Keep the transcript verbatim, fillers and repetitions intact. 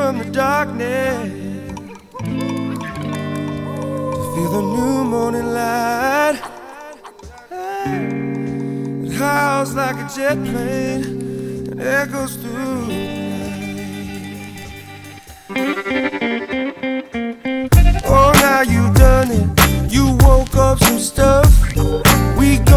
from the darkness to feel the new morning light. It howls like a jet plane and echoes through the night. Oh, now you've done it. You woke up some stuff. We